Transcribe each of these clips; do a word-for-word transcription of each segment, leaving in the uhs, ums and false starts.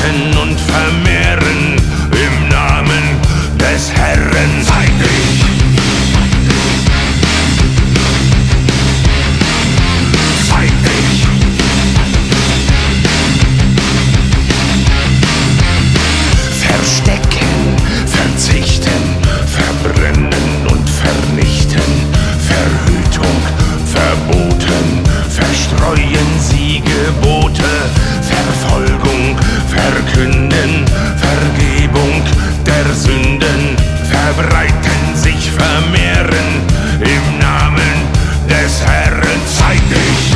verbreiten und vermehren im Namen des Herren. Zeig dich! Zeig dich! Verstecken, verzichten, verbrennen und vernichten, Verhütung, verboten, verstreuen sie Gebote, Verfolgung, verkünden, Vergebung der Sünden, verbreiten sich, vermehren im Namen des Herrn. Zeig dich!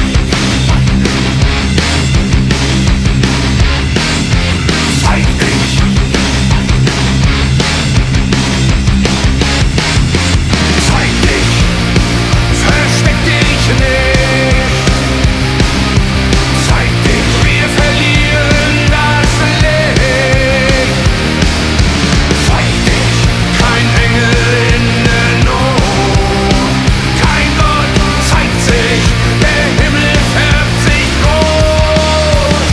Zeig dich! Zeig dich! Versteck dich nicht! Zeig dich, wir verlieren das Licht! Zeig dich, kein Engel in der Not, kein Gott zeigt sich, der Himmel färbt sich rot!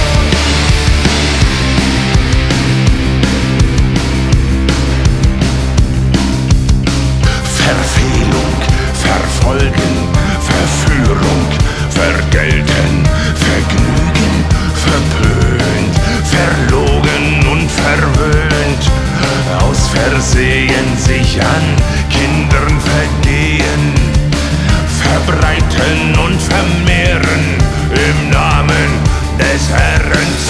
Verfehlung, verfolgen, Verführung, vergelten, Vergnügen, verpönt, verlogen und verwöhnt, aus Versehen sich an Kindern vergehen, verbreiten und vermehren im Namen des Herrn.